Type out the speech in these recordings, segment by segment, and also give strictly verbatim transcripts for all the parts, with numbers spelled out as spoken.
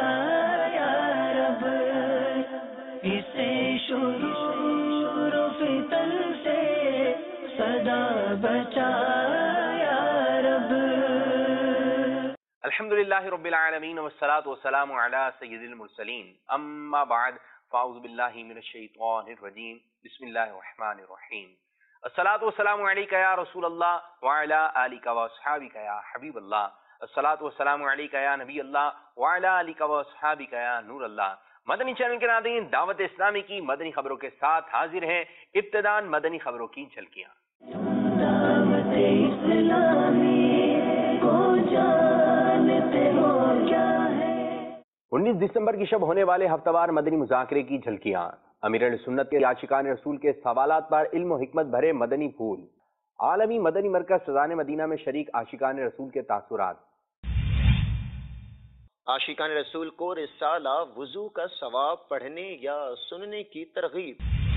یا رب، اسے شرور و فتن سے صدا بچا یا رب۔ الحمدللہ رب العالمین والصلاة والسلام علی سید المرسلین، اما بعد فاعوذ باللہ من الشیطان الرجیم، بسم اللہ الرحمن الرحیم۔ الصلاة والسلام علیکہ یا رسول اللہ وعلی آلکہ واصحابکہ یا حبیب اللہ، الصلاة والسلام علیکہ یا نبی اللہ وعلی آلکہ واصحابکہ یا نور اللہ۔ مدنی چینل کے ناظرین، دعوت اسلامی کی مدنی خبروں کے ساتھ حاضر ہیں ابتداءً مدنی خبروں کی جھلکیاں۔ دعوت اسلامی کو جانتے ہو کیا ہے؟ انیس دسمبر کی شب ہونے والے ہفتہ وار مدنی مذاکرے کی جھلکیاں، امیر اہل سنت کے عاشقان رسول کے سوالات پر علم و حکمت بھرے مدنی پھول، عالمی مدنی مرکز فیضان مدینہ میں شریک عاشقان رسول کے تاثرات۔ عاشقان رسول کو رسالہ وضو کا ثواب پڑھنے یا سننے کی ترغیب۔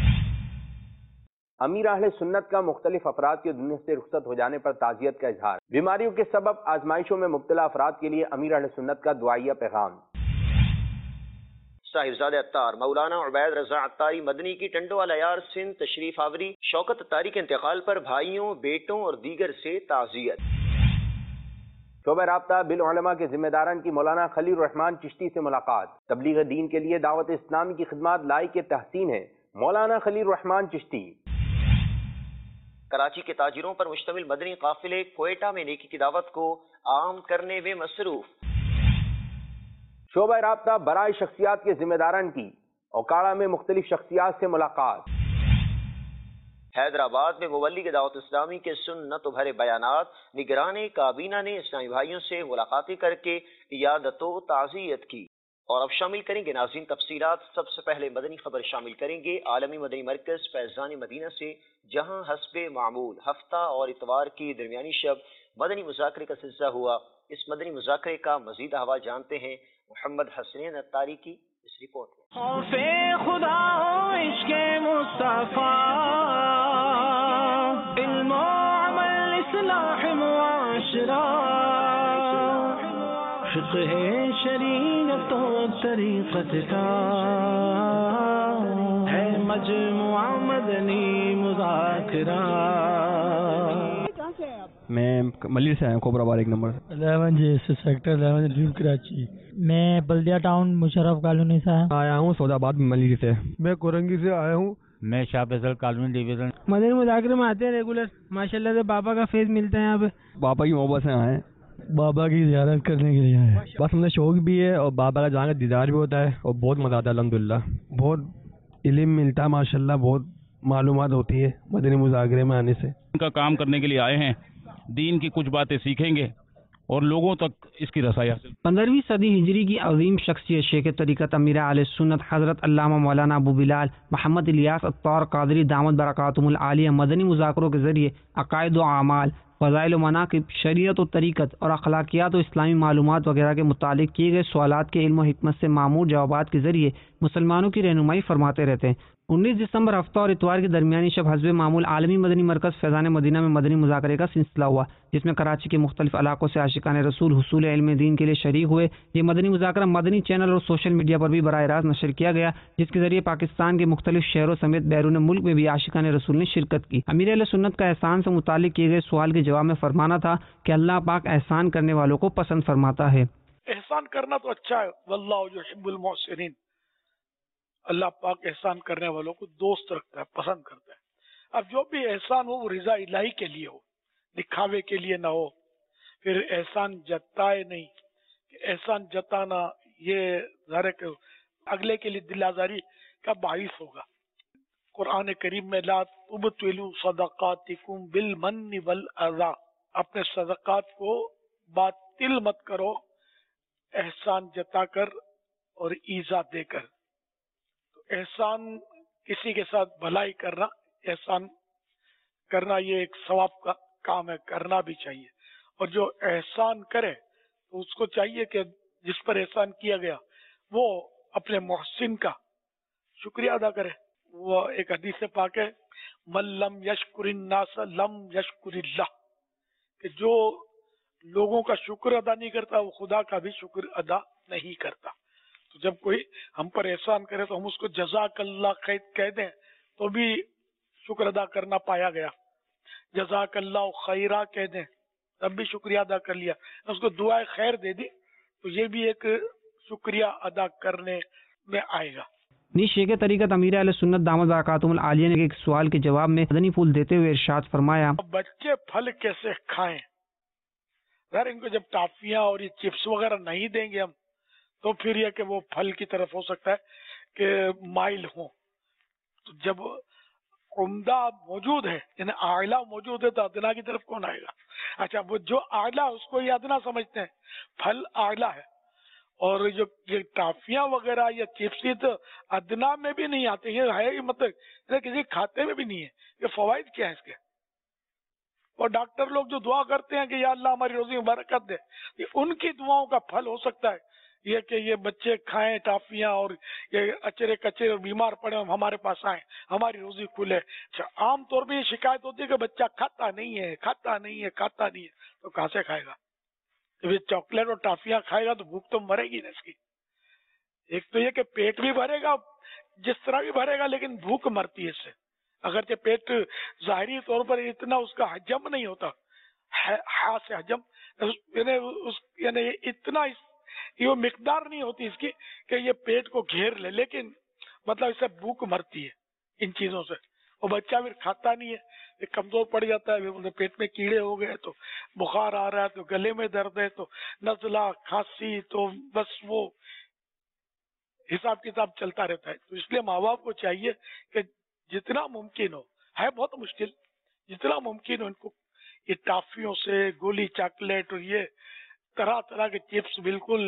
امیر اہل سنت کا مختلف افراد کے دنیا سے رخصت ہو جانے پر تعزیت کا اظہار، بیماریوں کے سبب آزمائشوں میں مبتلا افراد کے لیے امیر اہل سنت کا دعائیہ پیغام۔ صاحبزادہ عطار مولانا عبید رضا عطاری مدنی کی ٹنڈو الیار سندھ تشریف آوری، شوکت عطاری کے انتقال پر بھائیوں، بیٹوں اور دیگر سے تعزیت۔ شعبہ رابطہ بالعلماء کے ذمہ داران کی مولانا خلیل الرحمان چشتی سے ملاقات، تبلیغ دین کے لیے دعوت اسلامی کی خدمات لائق تحسین ہے، مولانا خلیل الرحمان چشتی۔ کراچی کے تاجروں پر مشتمل مدنی قافلے کوئٹہ میں نیکی کی دعوت کو عام کرنے میں مصروف۔ شعبہ رابطہ برائے شخصیات کے ذمہ داران کی اوکاڑا میں مختلف شخصیات سے ملاقات۔ حیدرآباد میں مبلغ دعوت اسلامی کے سنت و بھرے بیانات، نگران کابینہ نے اسلامی بھائیوں سے ملاقاتیں کر کے عیادت و تعزیت کی۔ اور اب شامل کریں گے ناظرین تفصیلات۔ سب سے پہلے مدنی خبر شامل کریں گے عالمی مدنی مرکز فیضان مدینہ سے، جہاں حسب معمول ہفتہ اور اتوار کی درمیانی شب مدنی مذاکرے کا سلسلہ ہوا۔ اس مدنی مذاکرے کا مزید احوال جانتے ہیں محمد حسنین عطاری کی اس رپورٹ میں۔ خوف خدا ہو عشق مصطفیٰ، علم و عمل اصلاح معاشرہ، فقہ شریعت و طریقت کا ہے مجموعہ مدنی مذاکرہ۔ میں ملیر سے آیا ہوں، کوبرا بار ایک number eleven G sector eleven dream Karachi. میں بلدیہ ٹاؤن مشرف کالونی سے آیا ہوں، سعود آباد ملیر سے۔ میں کورنگی سے آیا ہوں۔ میں شاہ فیصل کالونی ڈویژن۔ مدنی مذاکرے میں آتے ہیں ریگولر، ماشاءاللہ سے بابا کا فیض ملتا ہے یہاں پہ۔ بابا کی محبت سے آئے ہیں، بابا کی زیارت کرنے کے لیے آئے۔ بس ہمیں شوق بھی ہے اور بابا کا جانے کا دیدار بھی ہوتا ہے اور بہت مزہ آتا ہے الحمدللہ۔ بہت علم ملتا ہے ماشاءاللہ، بہت معلومات ہوتی ہے مدنی مذاکرے میں آنے سے۔ ان کا کام کرنے کے لیے آئے ہیں، دین کی کچھ باتیں سیکھیں گے اور لوگوں تک اس کی رسائی حاصل۔ پندرہویں صدی ہجری کی عظیم شخصیت شیخ طریقت امیر اہل سنت حضرت علامہ مولانا ابو بلال محمد الیاس عطار قادری دامت برکاتہم العالیہ مدنی مذاکروں کے ذریعے عقائد و اعمال، فضائل و مناقب، شریعت و طریقت اور اخلاقیات و اسلامی معلومات وغیرہ کے متعلق کیے گئے سوالات کے علم و حکمت سے معمور جوابات کے ذریعے مسلمانوں کی رہنمائی فرماتے رہتے ہیں۔ انیس دسمبر ہفتہ اور اتوار کی درمیانی شب حسب معمول عالمی مدنی مرکز فیضان مدینہ میں مدنی مذاکرے کا سلسلہ ہوا، جس میں کراچی کے مختلف علاقوں سے عاشقان رسول حصول علم دین کے لیے شریک ہوئے۔ یہ مدنی مذاکرہ مدنی چینل اور سوشل میڈیا پر بھی براہ راست نشر کیا گیا، جس کے ذریعے پاکستان کے مختلف شہروں سمیت بیرون ملک میں بھی عاشقان رسول نے شرکت کی۔ امیر اہل سنت کا احسان سے متعلق کیے گئے سوال کے جواب میں فرمانا تھا کہ اللہ پاک احسان کرنے والوں کو پسند فرماتا ہے۔ احسان کرنا تو اچھا ہے، واللہ یحب المحسنین، اللہ پاک احسان کرنے والوں کو دوست رکھتا ہے، پسند کرتا ہے۔ اب جو بھی احسان ہو وہ رضا الہی کے لیے ہو، دکھاوے کے لیے نہ ہو، پھر احسان جتائے نہیں کہ احسان جتانا یہ ظاہر کہ اگلے کے لیے دل آزاری کا باعث ہوگا۔ قرآن کریم میں لا تبطلوا صدقاتکم بالمن والاذی، اپنے صدقات کو باطل مت کرو احسان جتا کر اور ایذا دے کر۔ احسان کسی کے ساتھ بھلائی کرنا، احسان کرنا یہ ایک ثواب کا کام ہے، کرنا بھی چاہیے۔ اور جو احسان کرے تو اس کو چاہیے کہ جس پر احسان کیا گیا وہ اپنے محسن کا شکریہ ادا کرے۔ وہ ایک حدیث پاک ہے، من لم یشکر الناس لم یشکر اللہ، کہ جو لوگوں کا شکر ادا نہیں کرتا وہ خدا کا بھی شکر ادا نہیں کرتا۔ تو جب کوئی ہم پر احسان کرے تو ہم اس کو جزاک اللہ کہہ دیں تو بھی شکر ادا کرنا پایا گیا، جزاک اللہ خیرہ کہہ دیں تب بھی شکریہ ادا کر لیا، اس کو دعائے خیر دے دی تو یہ بھی ایک شکریہ ادا کرنے میں آئے گا۔ نیز شیخ طریقت امیر اہل سنت دامت برکاتہم العالیہ نے ایک سوال کے جواب میں مدنی پھول دیتے ہوئے ارشاد فرمایا، بچے پھل کیسے کھائیں؟ ذرا ان کو جب ٹافیاں اور یہ چپس وغیرہ نہیں دیں گے ہم تو پھر یہ کہ وہ پھل کی طرف ہو سکتا ہے کہ مائل ہوں۔ تو جب عمدہ موجود ہے یعنی اعلیٰ موجود ہے تو ادنا کی طرف کون آئے گا؟ اچھا وہ جو اعلیٰ اس کو یہ ادنا سمجھتے ہیں، پھل اعلیٰ ہے، اور جو یہ ٹافیاں وغیرہ یا چپس تو ادنا میں بھی نہیں آتے، یہ ہے ہی مطلب کسی کھاتے میں بھی نہیں ہے۔ یہ فوائد کیا ہے اس کے؟ اور ڈاکٹر لوگ جو دعا کرتے ہیں کہ یا اللہ ہماری روزی میں برکت دے، یہ ان کی دعاؤں کا پھل ہو سکتا ہے یہ کہ یہ بچے کھائیں ٹافیاں اور یہ اچرے کچرے اور بیمار پڑے ہمارے پاس آئیں، ہماری روزی کھلے۔ اچھا عام طور پہ یہ شکایت ہوتی ہے کہ بچہ کھاتا نہیں ہے کھاتا نہیں ہے کھاتا نہیں ہے، تو کہاں سے کھائے گا؟ جب چاکلیٹ اور ٹافیاں کھائے گا تو بھوک تو مرے گی نا اس کی۔ ایک تو یہ کہ پیٹ بھی بھرے گا جس طرح بھی بھرے گا، لیکن بھوک مرتی ہے اس سے، اگرچہ پیٹ ظاہری طور پر اتنا اس کا حجم نہیں ہوتا، ہاں سے حجم یعنی اس یعنی اتنا یہ مقدار نہیں ہوتی اس کی کہ یہ پیٹ کو گھیر لے، لیکن مطلب اس سے بھوک مرتی ہے ان چیزوں سے، اور بچہ پھر کھاتا نہیں ہے، یہ کمزور پڑ جاتا ہے، پیٹ میں کیڑے ہو گئے تو بخار آ رہا ہے تو گلے میں درد ہے تو نزلہ کھانسی، تو بس وہ حساب کتاب چلتا رہتا ہے۔ تو اس لیے ماں باپ کو چاہیے کہ جتنا ممکن ہو، ہے بہت مشکل، جتنا ممکن ہو ان کو یہ ٹافیوں سے، گولی چاکلیٹ اور یہ طرح طرح کے چپس، بالکل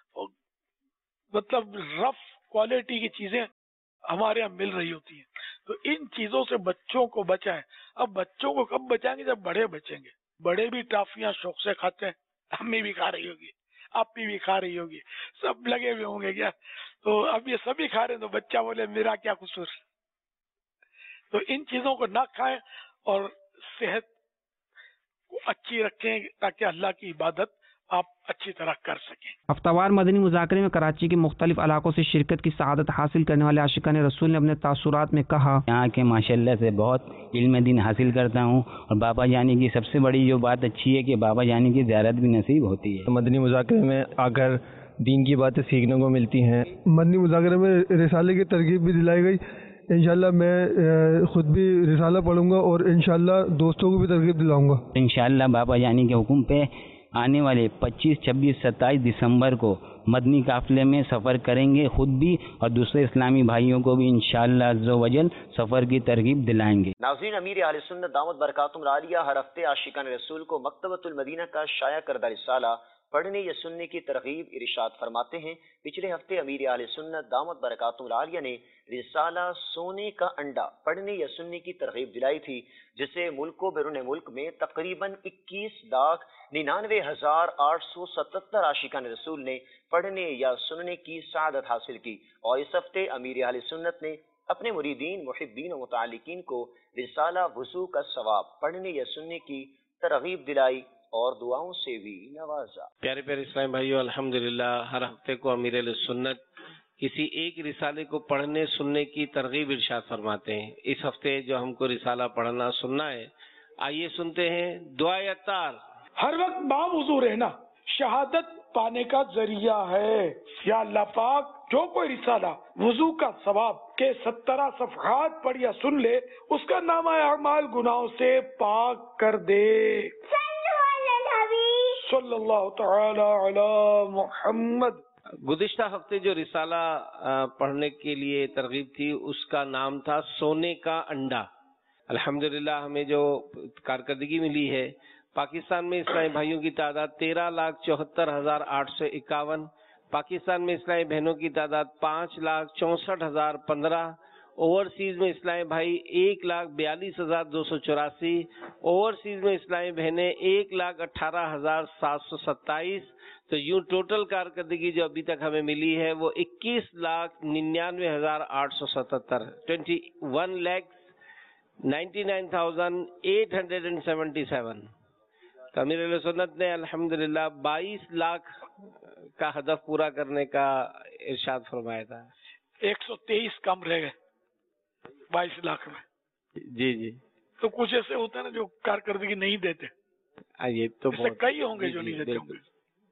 مطلب رف کوالٹی کی چیزیں ہمارے یہاں مل رہی ہوتی ہیں، تو ان چیزوں سے بچوں کو بچائیں۔ اب بچوں کو کب بچائیں گے؟ جب بڑے بچیں گے۔ بڑے بھی ٹافیاں شوق سے کھاتے ہیں، امی بھی کھا رہی ہوگی، آپی بھی کھا رہی ہوگی، سب لگے ہوئے ہوں گے کیا؟ تو اب یہ سبھی کھا رہے ہیں تو بچہ بولے میرا کیا قصور؟ تو ان چیزوں کو نہ کھائیں اور صحت کو اچھی رکھیں تاکہ اللہ کی عبادت آپ اچھی طرح کر سکیں۔ ہفتہ وار مدنی مذاکرے میں کراچی کے مختلف علاقوں سے شرکت کی سعادت حاصل کرنے والے عاشقان رسول نے اپنے تاثرات میں کہا، یہاں کے ماشاءاللہ سے بہت علم دین حاصل کرتا ہوں، اور بابا جانی کی سب سے بڑی جو بات اچھی ہے کہ بابا جانی کی زیارت بھی نصیب ہوتی ہے۔ مدنی مذاکرے میں آ کر دین کی باتیں سیکھنے کو ملتی ہیں۔ مدنی مذاکرے میں رسالے کی ترغیب بھی دلائی گئی، انشاءاللہ میں خود بھی رسالہ پڑھوں گا اور انشاءاللہ دوستوں کو بھی ترغیب دلاؤں گا۔ انشاءاللہ بابا جانی کے حکم پہ آنے والے پچیس چھبیس ستائیس دسمبر کو مدنی قافلے میں سفر کریں گے، خود بھی اور دوسرے اسلامی بھائیوں کو بھی انشاءاللہ عز و جل سفر کی ترغیب دلائیں گے۔ ناظرین، امیر اہل سنت دامت برکاتہم العالیہ ہر ہفتے عاشقان رسول کو مکتبۃ المدینہ کا شائع کردہ رسالہ پڑھنے یا سننے کی ترغیب ارشاد فرماتے ہیں۔ پچھلے ہفتے امیر اہل سنت دامت برکاتہم العالیہ نے رسالہ سونے کا انڈا پڑھنے یا سننے کی ترغیب دلائی تھی، جسے ملک و بیرون ملک میں تقریباً اکیس لاکھ ننانوے ہزار آٹھ سو ستتر عاشقان رسول نے پڑھنے یا سننے کی سعادت حاصل کی، اور اس ہفتے امیر اہل سنت نے اپنے مریدین، محبین و متعلقین کو رسالہ وضو کا ثواب پڑھنے یا سننے کی ترغیب دلائی اور دعاؤں سے بھی نوازا۔ پیارے پیارے اسلام بھائیو، الحمدللہ ہر ہفتے کو امیر اہل سنت کسی ایک رسالے کو پڑھنے سننے کی ترغیب ارشاد فرماتے ہیں۔ اس ہفتے جو ہم کو رسالہ پڑھنا سننا ہے، آئیے سنتے ہیں دعائے اتار۔ ہر وقت باوضو رہنا شہادت پانے کا ذریعہ ہے۔ یا اللہ پاک، جو کوئی رسالہ وضو کا ثواب کے سترہ صفحات پڑھ یا سن لے، اس کا نامہ اعمال گناہوں سے پاک کر دے۔ صلی اللہ تعالی علی محمد۔ گزشتہ ہفتے جو رسالہ پڑھنے کے لیے ترغیب تھی اس کا نام تھا سونے کا انڈا۔ الحمدللہ ہمیں جو کارکردگی ملی ہے، پاکستان میں اسلامی بھائیوں کی تعداد تیرہ لاکھ چوہتر ہزار آٹھ سو اکاون، پاکستان میں اسلامی بہنوں کی تعداد پانچ لاکھ چونسٹھ ہزار پندرہ، اوورسیز میں اسلامی بھائی ایک لاکھ بیالیس ہزار دو سو چوراسی، اوورسیز میں اسلامی بہنیں ایک لاکھ اٹھارہ ہزار سات سو ستائیس، تو یوں ٹوٹل کارکردگی جو ابھی تک ہمیں ملی ہے وہ اکیس لاکھ ننانوے ہزار آٹھ سو ستہتر، twenty one lakhs ninety nine thousand eight hundred and seventy seven. تو امیر اہل سنت نے الحمدللہ بائیس لاکھ کا ہدف پورا کرنے کا ارشاد فرمایا تھا. ایک سو تیئیس کم رہ گئے بائیس لاکھ میں. جی جی تو کچھ ایسے ہوتے ہیں نا جو کارکردگی نہیں دیتے. یہ تو کئی ہوں گے جو نہیں دیتے ہوں گے.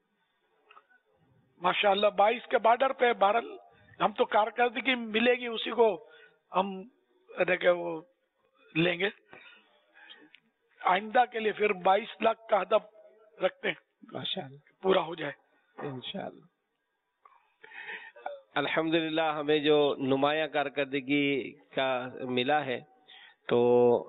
ماشاء اللہ بائیس کے بارڈر پہ بہرحال ہم تو کارکردگی ملے گی اسی کو ہم وہ لیں گے. آئندہ کے لیے پھر بائیس لاکھ کا ہدف رکھتے ہیں ماشاء اللہ پورا ہو جائے انشاءاللہ. الحمدللہ ہمیں جو نمایاں کارکردگی کا ملا ہے تو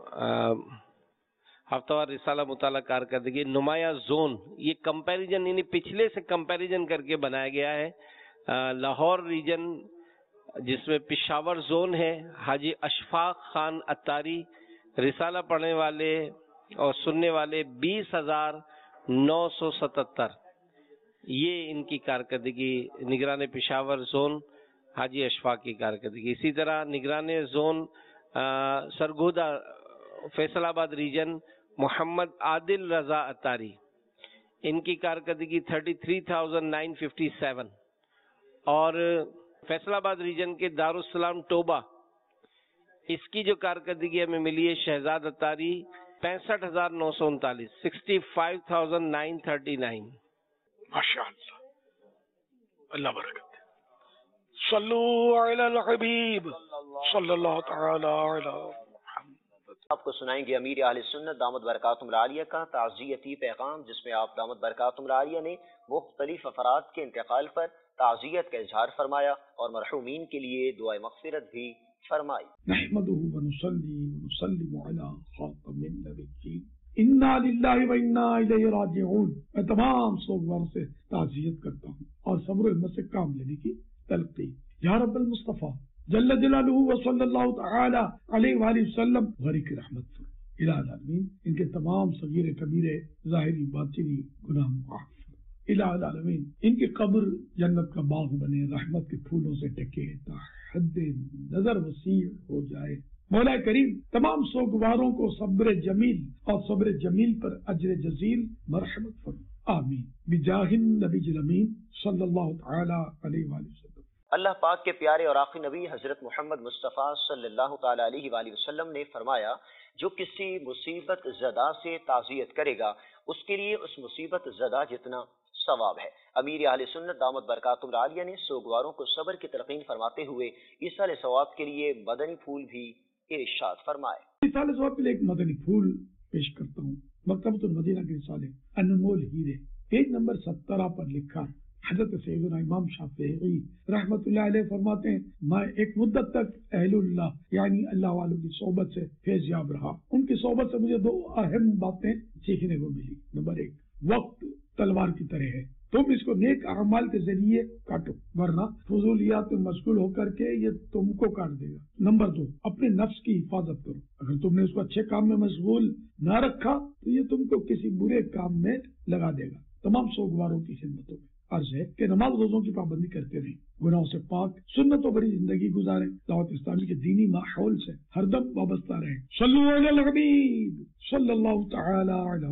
ہفتہ وار رسالہ مطالعہ کارکردگی نمایاں زون یہ کمپیریزن یعنی پچھلے سے کمپیریزن کر کے بنایا گیا ہے. لاہور ریجن جس میں پشاور زون ہے حاجی اشفاق خان اتاری رسالہ پڑھنے والے اور سننے والے بیس ہزار نو سو ستتر یہ ان کی کارکردگی نگران پشاور زون حاجی اشفاق کی کارکردگی. اسی طرح نگران زون سرگودا فیصل آباد ریجن محمد عادل رضا اتاری ان کی کارکردگی thirty three thousand nine fifty seven اور فیصل آباد ریجن کے دارالسلام ٹوبہ اس کی جو کارکردگی ہمیں ملی ہے شہزاد اتاری پینسٹھ ہزار نو سو انتالیس sixty five thousand nine thirty nine. ماشاء اللہ اللہ برکت. صلو علی الحبیب صلی اللہ تعالی علی. آپ کو سنائیں گے امیر اہل سنت دامت برکاتہم العالیہ کا تعزیتی پیغام جس میں آپ دامت برکاتہم العالیہ نے مختلف افراد کے انتقال پر تعزیت کا اظہار فرمایا اور مرحومین کے لیے دعائے مغفرت بھی فرمائی. نحمده ونصلي ونسلم على خاتم النبیین انا للہ و انا الیہ راجعون. میں تمام سوگواروں سے تعزیت کرتا ہوں اور صبر و ہمت سے کام لینے کی تلقین. یا رب المصطفیٰ جل جلالہ و صلی اللہ تعالی علیہ وآلہ وسلم غریق رحمت فرما. الہ العالمین ان کے تمام صغیر کبیرے ظاہری باطنی گناہ معاف فرما. الہ العالمین ان کی قبر جنت کا باغ بنے رحمت کے پھولوں سے ٹکے تا حد نظر وسیع ہو جائے. مولا کریم تمام سوگواروں کو صبر جمیل اور صبر جمیل پر اجر جزیل مرحمت فرما. آمین بجاہ النبی الامین صلی اللہ تعالی علیہ وآلہ وسلم. اللہ پاک کے پیارے اور آخری نبی حضرت محمد مصطفیٰ صلی اللہ تعالی علیہ وآلہ وسلم نے فرمایا جو کسی مصیبت زدہ سے تعزیت کرے گا اس کے لیے اس مصیبت زدہ جتنا ثواب ہے. امیر اہل سنت دامت برکاتہم العالیہ نے سوگواروں کو صبر کی تلقین فرماتے ہوئے ایصال ثواب کے لیے مدنی پھول بھی ارشاد فرمائے. ایصال ثواب کے لیے ایک مدنی پھول پیش کرتا ہوں. مکتبۃ المدینہ کے رسالے انمول ہیرے پیج نمبر سترہ پر لکھا حضرت سیدنا امام شافعی رحمت اللہ علیہ فرماتے ہیں میں ایک مدت تک اہل اللہ یعنی اللہ والوں کی صحبت سے فیض یاب رہا. ان کی صحبت سے مجھے دو اہم باتیں سیکھنے کو ملی. نمبر ایک وقت تلوار کی طرح ہے تم اس کو نیک اعمال کے ذریعے کاٹو ورنہ فضولیات میں مشغول ہو کر کے یہ تم کو کاٹ دے گا. نمبر دو اپنے نفس کی حفاظت کرو. اگر تم نے اس کو اچھے کام میں مشغول نہ رکھا تو یہ تم کو کسی برے کام میں لگا دے گا. تمام سوگواروں کی خدمتوں میں عرض ہے کہ نماز روزوں کی پابندی کرتے رہیں گناہوں سے پاک سنتوں بری زندگی گزاریں دعوت اسلامی کے دینی ماحول سے ہر دم وابستہ رہیں. صلو علی الحبیب صلی اللہ تعالی علی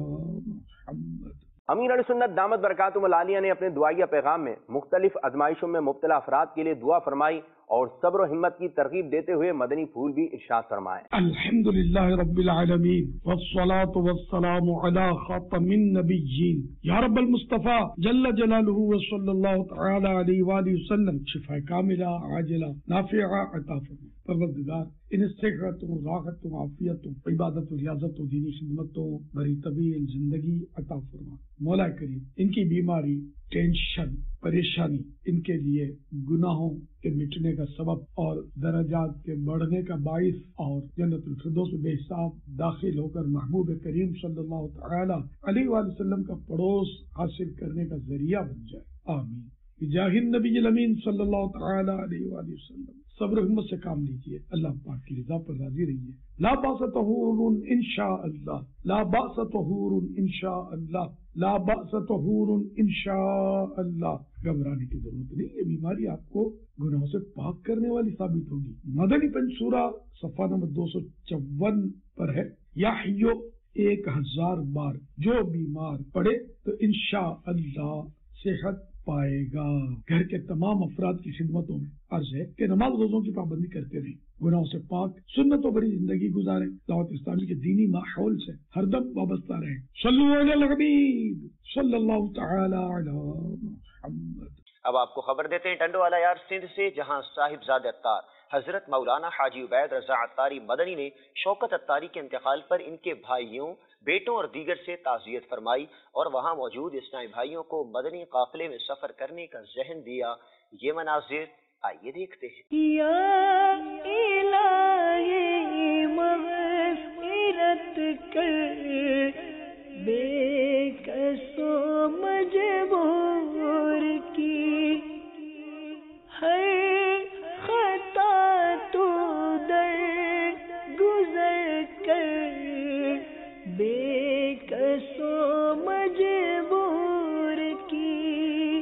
محمد. امیر اہل سنت دامت برکاتہم العالیہ نے اپنے دعائیہ پیغام میں مختلف ازمائشوں میں مبتلا افراد کے لیے دعا فرمائی اور صبر و ہمت کی ترغیب دیتے ہوئے مدنی پھول بھی ارشاد فرمائے. الحمدللہ رب العالمین والصلاة والسلام علی خاتم النبیین. یا رب المصطفیٰ جل جلالہ وصلی اللہ تعالی علیہ وآلہ وسلم شفا کاملہ عاجلہ نافعہ عطا فرما. پروردگار انہیں صحتوں راحتوں عافیتوں عبادت و ریاضت و دینی خدمتوں بری طویل زندگی عطا فرما. مولا کریم ان کی بیماری ٹینشن پریشانی ان کے لیے گناہوں کے مٹنے کا سبب اور درجات کے بڑھنے کا باعث اور جنت الفردوس میں بے حساب داخل ہو کر محبوب کریم صلی اللہ تعالی علیہ وآلہ وسلم کا پڑوس حاصل کرنے کا ذریعہ بن جائے. آمین بجاہ النبی الامین صلی اللہ تعالی علیہ وآلہ وسلم. صبر و ہمت سے کام لیجیے اللہ پاک کی رضا پر راضی رہیے. لا باس طہور انشاء اللہ لا باس طہور انشاء اللہ لا باس طہور انشاء اللہ. گھبرانے کی ضرورت نہیں. یہ بیماری آپ کو گناہوں سے پاک کرنے والی ثابت ہوگی. مدنی پنج سورہ صفحہ نمبر دو سو چون پر ہے. یا حیو ایک ہزار بار جو بیمار پڑے تو انشاءاللہ صحت پائے گا۔ گھر کے تمام افراد کی خدمتوں میں عرض ہے کہ نماز روزوں کی پابندی کرتے رہیں، گناہوں سے پاک سنتوں بری زندگی گزاریں، دعوت اسلامی کے دینی ماحول سے ہر دم وابستہ رہیں۔ صلو علی الحبیب صلی اللہ تعالی علی محمد۔ اب آپ کو خبر دیتے ہیں ٹنڈو والا یار سندھ سے، جہاں صاحبزادہ اتار حضرت مولانا حاجی عبید رضا اتاری مدنی نے شوکت اتاری کے انتقال پر ان کے بھائیوں، بیٹوں اور دیگر سے تعزیت فرمائی اور وہاں موجود اسلامی بھائیوں کو مدنی قافلے میں سفر کرنے کا ذہن دیا۔ یہ مناظر آئیے دیکھتے ہیں۔ یا الہی مغفرت کر بے کسو مجبور کی، ہر خطا تو در گزر کر بے کسو مجبور کی۔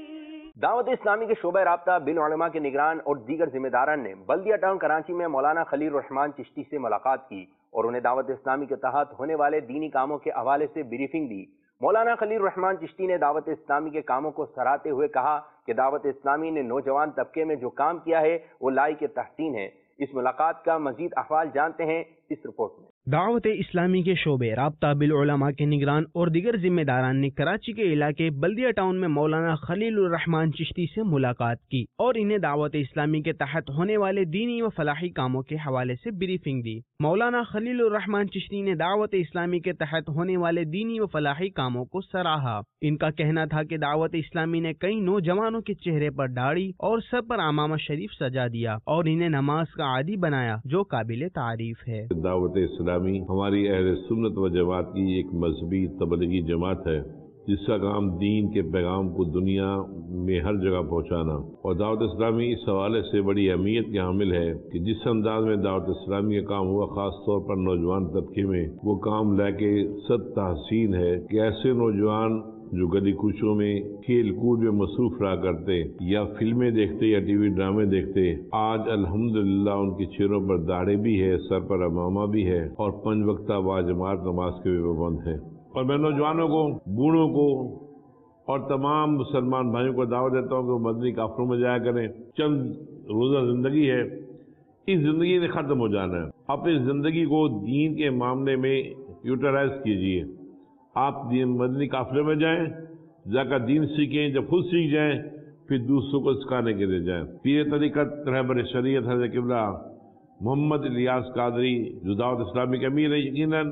دعوت اسلامی کے شعبہ رابطہ بالعلماء کے نگران اور دیگر ذمہ داران نے بلدیہ ٹاؤن کراچی میں مولانا خلیل الرحمان چشتی سے ملاقات کی اور انہیں دعوت اسلامی کے تحت ہونے والے دینی کاموں کے حوالے سے بریفنگ دی۔ مولانا خلیل الرحمان چشتی نے دعوت اسلامی کے کاموں کو سراہتے ہوئے کہا کہ دعوت اسلامی نے نوجوان طبقے میں جو کام کیا ہے وہ لائق تحسین ہے۔ اس ملاقات کا مزید احوال جانتے ہیں اس رپورٹ میں۔ دعوت اسلامی کے شعبے رابطہ بالعلماء کے نگران اور دیگر ذمہ داران نے کراچی کے علاقے بلدیہ ٹاؤن میں مولانا خلیل الرحمان چشتی سے ملاقات کی اور انہیں دعوت اسلامی کے تحت ہونے والے دینی و فلاحی کاموں کے حوالے سے بریفنگ دی۔ مولانا خلیل الرحمان چشتی نے دعوت اسلامی کے تحت ہونے والے دینی و فلاحی کاموں کو سراہا۔ ان کا کہنا تھا کہ دعوت اسلامی نے کئی نوجوانوں کے چہرے پر داڑھی اور سر پر عمامہ شریف سجا دیا اور انہیں نماز کا عادی بنایا، جو قابل تعریف ہے۔ دعوت اسلامی ہماری اہل سنت و جماعت کی ایک مذہبی تبلیغی جماعت ہے جس کا کام دین کے پیغام کو دنیا میں ہر جگہ پہنچانا، اور دعوت اسلامی اس حوالے سے بڑی اہمیت کے حامل ہے کہ جس انداز میں دعوت اسلامی کا کام ہوا، خاص طور پر نوجوان طبقے میں، وہ کام لے کے صد تحسین ہے کہ ایسے نوجوان جو گلی کوچوں میں کھیل کود میں مصروف رہا کرتے یا فلمیں دیکھتے یا ٹی وی ڈرامے دیکھتے، آج الحمدللہ ان کے چہروں پر داڑھی بھی ہے، سر پر عمامہ بھی ہے اور پنج وقتہ باجماعت نماز کے بھی پابند ہیں۔ اور میں نوجوانوں کو، بوڑھوں کو اور تمام مسلمان بھائیوں کو دعوت دیتا ہوں کہ وہ مدنی قافلوں میں جایا کریں۔ چند روزہ زندگی ہے، اس زندگی نے ختم ہو جانا ہے، اپنی زندگی کو دین کے معاملے میں یوٹیلائز کیجیے۔ آپ مدنی قافلے میں جائیں، جا کر دین سیکھیں، جب خود سیکھ جائیں پھر دوسروں کو سکھانے کے لیے جائیں۔ پیر طریقت رہبر شریعت حضرت قبلہ محمد الیاس قادری جو دعوت اسلامی کے امیر ہے، یقیناً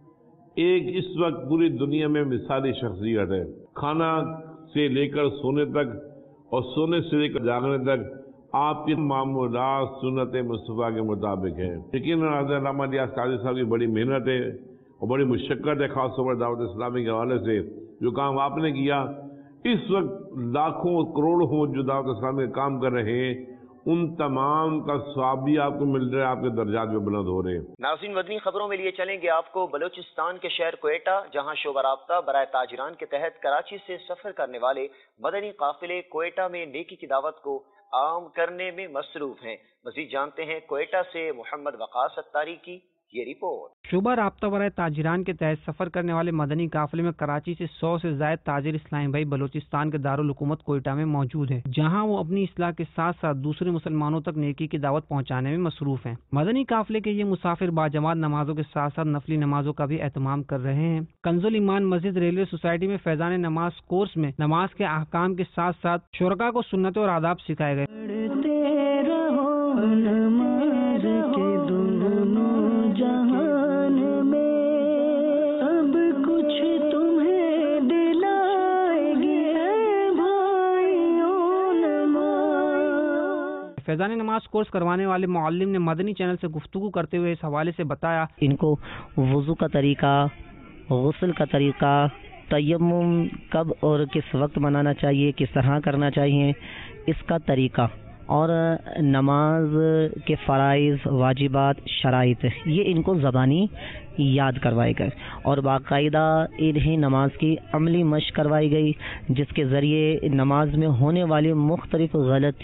ایک اس وقت پوری دنیا میں مثالی شخصیت ہے۔ کھانا سے لے کر سونے تک اور سونے سے لے کر جاگنے تک آپ کے معمولات سنت مصطفیٰ کے مطابق ہیں۔ یقیناً حضرت علامہ الیاس قادری صاحب کی بڑی محنت ہے اور بڑی مشقت ہے، خاص طور پر دعوت اسلامی کے حوالے سے جو کام آپ نے کیا۔ اس وقت لاکھوں کروڑوں جو دعوت اسلامی کا کام کر رہے ہیں، ان تمام کا ثواب بھی آپ کو مل رہا ہے، آپ کے درجات بھی بلند ہو رہے ہیں۔ ناظرین، مدنی خبروں میں لیے چلیں گے آپ کو بلوچستان کے شہر کوئٹہ، جہاں شعبہ رابطہ برائے تاجران کے تحت کراچی سے سفر کرنے والے مدنی قافلے کوئٹہ میں نیکی کی دعوت کو عام کرنے میں مصروف ہیں۔ مزید جانتے ہیں کوئٹہ سے محمد وقاص اتاری کی یہ رپورٹ۔ شعبہ رابطہ برائے تاجران کے تحت سفر کرنے والے مدنی قافلے میں کراچی سے سو سے زائد تاجر اسلامی بھائی بلوچستان کے دارالحکومت کوئٹہ میں موجود ہیں، جہاں وہ اپنی اصلاح کے ساتھ ساتھ دوسرے مسلمانوں تک نیکی کی دعوت پہنچانے میں مصروف ہیں۔ مدنی قافلے کے یہ مسافر باجماعت نمازوں کے ساتھ ساتھ نفلی نمازوں کا بھی اہتمام کر رہے ہیں۔ کنز الایمان مسجد ریلوے سوسائٹی میں فیضان نماز کورس میں نماز کے احکام کے ساتھ ساتھ شرکاء کو سنت اور آداب سکھائے گئے۔ فیضان نماز کورس کروانے والے معلم نے مدنی چینل سے گفتگو کرتے ہوئے اس حوالے سے بتایا، ان کو وضو کا طریقہ، غسل کا طریقہ، تیمم کب اور کس وقت منانا چاہیے، کس طرح کرنا چاہیے، اس کا طریقہ اور نماز کے فرائض، واجبات، شرائط، یہ ان کو زبانی یاد کروائے گئے اور باقاعدہ انہیں نماز کی عملی مشق کروائی گئی، جس کے ذریعے نماز میں ہونے والی مختلف غلطیاں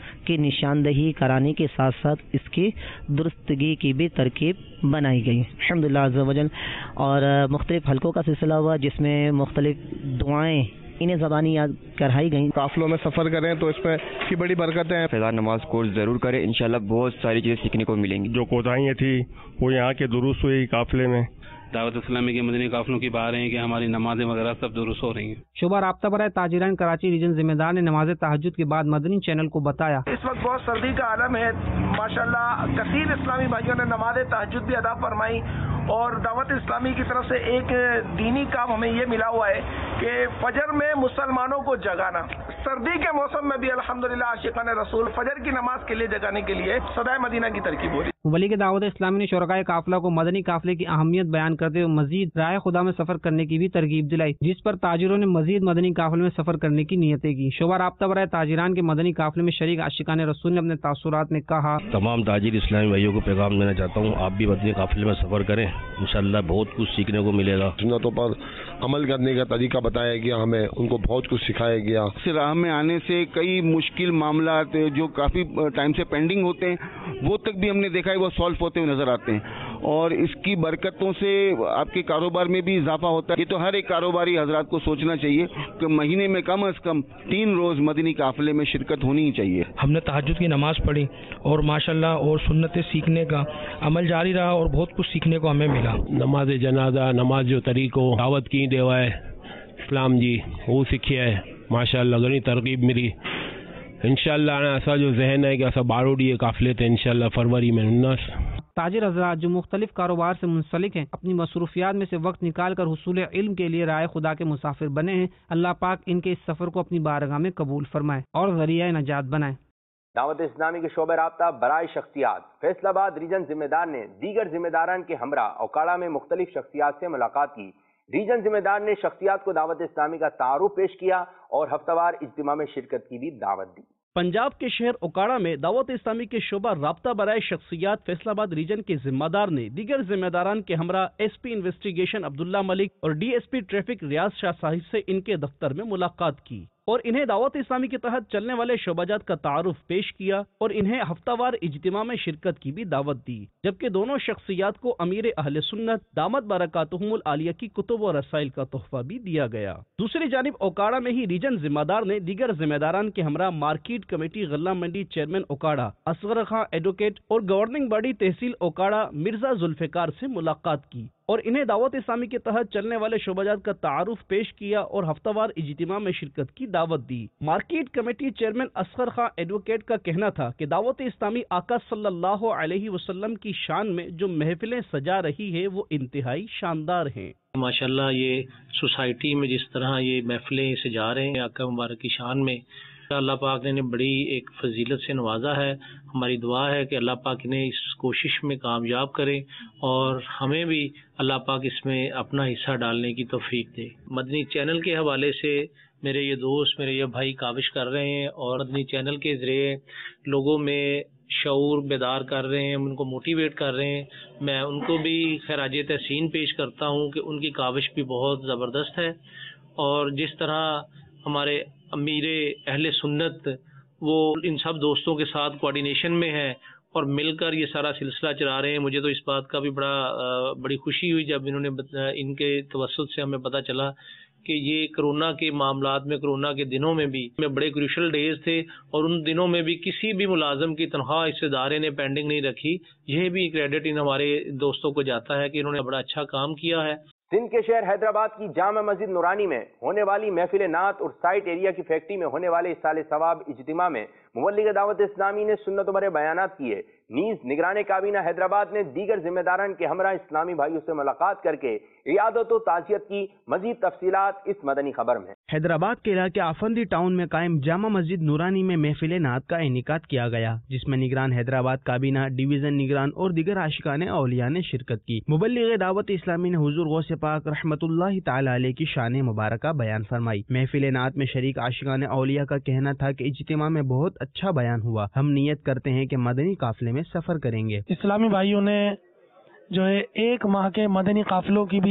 کی نشاندہی کرانے کے ساتھ ساتھ اس کی درستگی کی بھی ترکیب بنائی گئی الحمدللہ عز و جل، اور مختلف حلقوں کا سلسلہ ہوا جس میں مختلف دعائیں انہیں زبانی یاد کرائی گئیں۔ قافلوں میں سفر کریں تو اس میں کی بڑی برکتیں ہیں۔ فضا نماز کورس ضرور کریں، انشاءاللہ بہت ساری چیزیں سیکھنے کو ملیں گی۔ جو کوتاہیاں تھی وہ یہاں کے دروس ہوئی قافلے میں، دعوت اسلامی کے مدنی قافلوں کی بات ہیں کہ ہماری نمازیں وغیرہ سب درست ہو رہی ہیں۔ شعبہ رابطہ برائے تاجران کراچی ریجن ذمہ دار نے نماز تہجد کے بعد مدنی چینل کو بتایا، اس وقت بہت سردی کا عالم ہے، ماشاءاللہ کثیر اسلامی بھائیوں نے نماز تہجد بھی ادا فرمائی، اور دعوت اسلامی کی طرف سے ایک دینی کام ہمیں یہ ملا ہوا ہے کہ فجر میں مسلمانوں کو جگانا۔ سردی کے موسم میں بھی الحمدللہ عاشقان رسول فجر کی نماز کے لیے جگانے کے لیے صدائے مدینہ کی ترکیب ہو رہی ہے۔ مبلغ دعوت اسلامی نے شرکائے قافلہ کو مدنی قافلے کی اہمیت بیان کرتے ہوئے مزید راہ خدا میں سفر کرنے کی بھی ترغیب دلائی، جس پر تاجروں نے مزید مدنی قافلے میں سفر کرنے کی نیتیں کی۔ شعبہ رابطہ برائے تاجران کے مدنی قافلے میں شریک عاشقان رسول نے اپنے تاثرات میں کہا، تمام تاجر اسلامی بھائیوں کو پیغام دینا چاہتا ہوں، آپ بھی مدنی قافلے میں سفر کریں، انشاءاللہ بہت کچھ سیکھنے کو ملے گا۔ سنتوں پر عمل کرنے کا طریقہ بتایا گیا، ہمیں ان کو بہت کچھ سکھایا گیا۔ اس راہ میں آنے سے کئی مشکل معاملات جو کافی ٹائم سے پینڈنگ ہوتے ہیں وہ تک بھی ہم نے دیکھا ہے وہ سالو ہوتے ہوئے نظر آتے ہیں، اور اس کی برکتوں سے آپ کے کاروبار میں بھی اضافہ ہوتا ہے۔ یہ تو ہر ایک کاروباری حضرات کو سوچنا چاہیے کہ مہینے میں کم از کم تین روز مدنی قافلے میں شرکت ہونی ہی چاہیے۔ ہم نے تہجد کی نماز پڑھی اور ماشاءاللہ اور سنتیں سیکھنے کا عمل جاری رہا اور بہت کچھ سیکھنے کو ہمیں ملا۔ نماز جنازہ، نماز جو طریقوں دعوت کی دیوا ہے اسلام جی وہ سیکھیا ہے، ماشاءاللہ گھنی ترغیب ملی۔ انشاءاللہ ایسا جو ذہن ہے کہ ایسا بارو ڈی قافلے تھے انشاءاللہ فروری میں اناس۔ تاجر حضرات جو مختلف کاروبار سے منسلک ہیں اپنی مصروفیات میں سے وقت نکال کر حصول علم کے لیے رائے خدا کے مسافر بنے ہیں، اللہ پاک ان کے اس سفر کو اپنی بارگاہ میں قبول فرمائے اور ذریعہ نجات بنائے۔ دعوت اسلامی کے شعبہ رابطہ برائے شخصیات فیصل آباد ریجن ذمہ دار نے دیگر ذمہ داران کے ہمراہ اوکاڑا میں مختلف شخصیات سے ملاقات کی۔ ریجن ذمہ دار نے شخصیات کو دعوت اسلامی کا تعارف پیش کیا اور ہفتہ وار اجتماع میں شرکت کی بھی دعوت دی۔ پنجاب کے شہر اوکاڑا میں دعوت اسلامی کے شعبہ رابطہ برائے شخصیات فیصل آباد ریجن کے ذمہ دار نے دیگر ذمہ داران کے ہمراہ S P investigation Abdullah Malik اور D S P traffic Riaz Shah sahib سے ان کے دفتر میں ملاقات کی اور انہیں دعوت اسلامی کے تحت چلنے والے شعبہ جات کا تعارف پیش کیا اور انہیں ہفتہ وار اجتماع میں شرکت کی بھی دعوت دی، جبکہ دونوں شخصیات کو امیر اہل سنت دامت برکاتہم العالیہ کی کتب و رسائل کا تحفہ بھی دیا گیا۔ دوسری جانب اوکاڑا میں ہی ریجن ذمہ دار نے دیگر ذمہ داران کے ہمراہ مارکیٹ کمیٹی غلہ منڈی چیئرمین اوکاڑا اصغر خان ایڈوکیٹ اور گورننگ باڈی تحصیل اوکاڑا مرزا ذوالفقار سے ملاقات کی اور انہیں دعوت اسلامی کے تحت چلنے والے شعبہ جات کا تعارف پیش کیا اور ہفتہ وار اجتماع میں شرکت کی دعوت دی۔ Market committee chairman Asghar Khan advocate کا کہنا تھا کہ دعوت اسلامی آقا صلی اللہ علیہ وسلم کی شان میں جو محفلیں سجا رہی ہے وہ انتہائی شاندار ہیں۔ ماشاءاللہ یہ سوسائٹی میں جس طرح یہ محفلیں سجا رہے ہیں آقا مبارک کی شان میں، اللہ پاک نے بڑی ایک فضیلت سے نوازا ہے۔ ہماری دعا ہے کہ اللہ پاک انہیں اس کوشش میں کامیاب کرے اور ہمیں بھی اللہ پاک اس میں اپنا حصہ ڈالنے کی توفیق دے۔ مدنی چینل کے حوالے سے میرے یہ دوست میرے یہ بھائی کاوش کر رہے ہیں اور مدنی چینل کے ذریعے لوگوں میں شعور بیدار کر رہے ہیں، ان کو موٹیویٹ کر رہے ہیں۔ میں ان کو بھی خراج تحسین پیش کرتا ہوں کہ ان کی کاوش بھی بہت زبردست ہے، اور جس طرح ہمارے امیر اہل سنت وہ ان سب دوستوں کے ساتھ کوارڈینیشن میں ہے اور مل کر یہ سارا سلسلہ چلا رہے ہیں، مجھے تو اس بات کا بھی بڑا بڑی خوشی ہوئی جب انہوں نے ان کے توسط سے ہمیں پتہ چلا کہ یہ کرونا کے معاملات میں کرونا کے دنوں میں بھی بڑے کروشل ڈیز تھے اور ان دنوں میں بھی کسی بھی ملازم کی تنخواہ اس ادارے نے پینڈنگ نہیں رکھی۔ یہ بھی کریڈٹ ان ہمارے دوستوں کو جاتا ہے کہ انہوں نے بڑا اچھا کام کیا ہے۔ سندھ کے شہر حیدرآباد کی جامع مسجد نورانی میں ہونے والی محفل نعت اور سائٹ ایریا کی فیکٹری میں ہونے والے سال ثواب اجتماع میں مبلغ دعوت اسلامی نے سنت بھرے بیانات کیے۔ نیز نگران کابینہ حیدرآباد نے دیگر ذمہ داران کے ہمراہ اسلامی بھائیوں سے ملاقات کر کے عیادت و تعزیت کی۔ مزید تفصیلات اس مدنی خبر میں۔ حیدرآباد کے علاقے آفندی ٹاؤن میں قائم جامع مسجد نورانی میں محفل نعت کا انعقاد کیا گیا، جس میں نگران حیدرآباد کابینہ، ڈویژن نگران اور دیگر عاشقان اولیاء نے شرکت کی۔ مبلغ دعوت اسلامی نے حضور غوث پاک رحمت اللہ تعالی علیہ کی شان مبارکہ بیان فرمائی۔ محفل نعت میں شریک عاشقان اولیاء کا کہنا تھا کہ اجتماع میں بہت اچھا بیان ہوا، ہم نیت کرتے ہیں کہ مدنی قافلے میں سفر کریں گے۔ اسلامی بھائیوں نے جو ہے ایک ماہ کے مدنی قافلوں کی بھی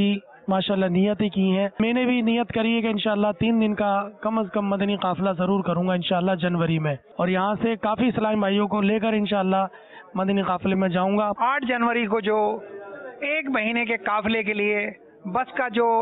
माशाल्लाह नियतें की हैं। मैंने भी नियत करी है कि इंशाल्लाह तीन दिन का कम अज कम मदनी काफिला जरूर करूंगा इंशाल्लाह जनवरी में, और यहाँ से काफी इस्लामी भाइयों को लेकर इंशाल्लाह मदनी काफिले में जाऊंगा। आठ जनवरी को जो एक महीने के काफिले के लिए बस का जो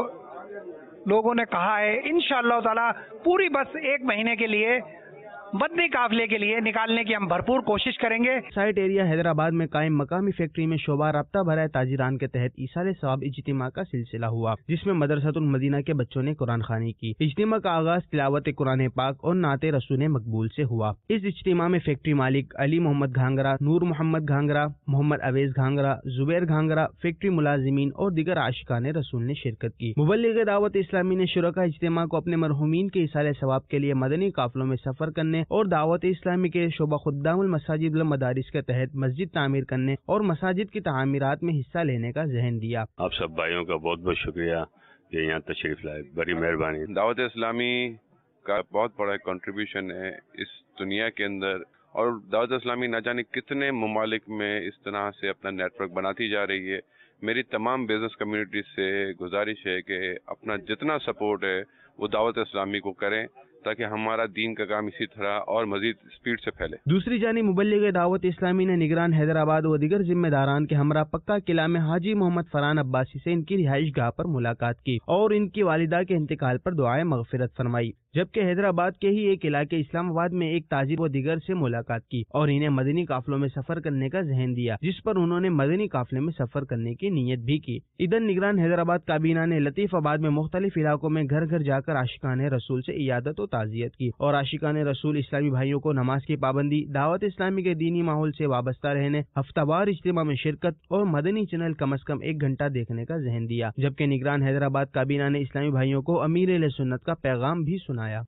लोगों ने कहा है, इंशाअल्लाह ताला पूरी बस एक महीने के लिए मदनी काफिले के लिए निकालने की हम भरपूर कोशिश करेंगे। साइट एरिया हैदराबाद में कायम मकामी फैक्ट्री में शोबा राब्ता भराए ताजिरान के तहत ईसाले सवाब इज्तिमा का सिलसिला हुआ, जिसमें मदरसतुल मदीना के बच्चों ने कुरान खानी की। इज्तिमा का आगाज तिलावत कुरान पाक और नाते रसूल मकबूल से हुआ। इस इज्तिमा में फैक्ट्री मालिक अली मोहम्मद घांगरा, नूर मोहम्मद घांगरा, मोहम्मद अवेज घांगरा, जुबैर घांगरा, फैक्ट्री मुलाजिमीन और दीगर आशिकान रसूल ने शिरकत की। मुबल्लिग दावत इस्लामी ने शुरका इज्तिमा को अपने मरहूमीन के ईसाले सवाब के लिए मदनी काफिलों में सफर करने और दावत इस्लामी के शोबा खुद्दामुल मसाजिद वल मदारिस के तहत मस्जिद तामीर करने और मसाजिद की तामीरात में हिस्सा लेने का जहन दिया। आप सब भाइयों का बहुत बहुत शुक्रिया कि यहाँ तशरीफ लाए, बड़ी मेहरबानी। दावत इस्लामी का बहुत बड़ा कंट्रीब्यूशन है इस दुनिया के अंदर, और दावत इस्लामी न जाने कितने ममालिक में इस तरह से अपना नेटवर्क बनाती जा रही है। मेरी तमाम बिजनेस कम्युनिटी से गुजारिश है कि अपना जितना सपोर्ट है वो दावत इस्लामी को करें, ताकि हमारा दीन का काम इसी तरह और मजीद स्पीड से फैले। दूसरी जानिब मुबल्लिग दावत इस्लामी ने निगरान हैदराबाद व दीगर जिम्मेदारान के हमरा पक्का किला में हाजी मोहम्मद फरहान अब्बासी से इनकी रिहाइश गाह पर मुलाकात की और इनकी वालिदा के इंतकाल पर दुआए मगफिरत फरमाई, जबकि हैदराबाद के ही एक इलाके इस्लामाबाद में एक ताजिर व दीगर से मुलाकात की और इन्हें मदनी काफिलों में सफर करने का जहन दिया, जिस पर उन्होंने मदनी काफिले में सफर करने की नीयत भी की। इधर निगरान हैदराबाद काबीना ने लतीफाबाद में मुख्तलिफ इलाकों में घर घर जाकर आशिकान रसूल से इयादत और ताजियत की और आशिकान रसूल इस्लामी भाइयों को नमाज की पाबंदी, दावत इस्लामी के दीनी माहौल से वाबस्ता रहने, हफ्तावार इज्तिमा में शिरकत और मदनी चैनल कम अज कम एक घंटा देखने का जहन दिया। जबकि निगरान हैदराबाद काबीना ने इस्लामी भाइयों को अमीर अहले सुन्नत का पैगाम भी सुनाया।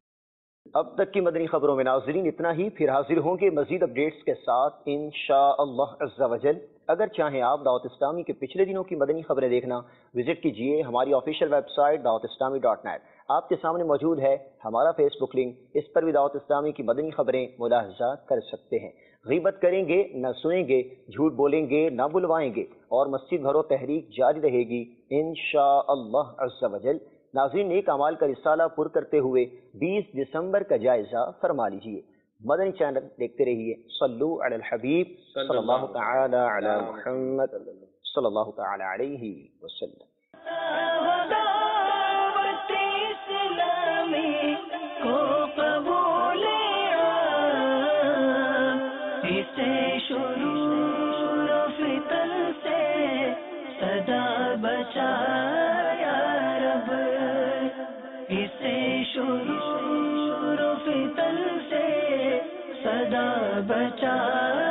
अब तक की मदनी खबरों में नाज़रीन इतना ही, फिर हाजिर होंगे मजीद अपडेट्स के साथ इंशाअल्लाह अज़्ज़ा वजल। अगर चाहें आप दावत इस्लामी के पिछले दिनों की मदनी खबरें देखना, विजिट कीजिए हमारी official website Dawat Islami dot net. आपके सामने मौजूद है हमारा फेसबुक लिंक, इस पर भी दावत इस्लामी की मदनी खबरें मुलाहजा कर सकते हैं। गीबत करेंगे न सुनेंगे, झूठ बोलेंगे न बुलवाएंगे, और मस्जिद भरो तहरीक जारी रहेगी इंशाअल्लाह अज़्ज़ा वजल। नाज़रीन, नेक अमाल का रिसाला पुर करते हुए बीस दिसंबर का जायजा फरमा लीजिए। मदनी चैनल देखते रहिए। सल्लु अलल हबीब सल्लल्लाहु तआला अला मुहम्मद सल्लल्लाहु तआला अलैहि वसल्लम। शुरू फितल से सदा बचा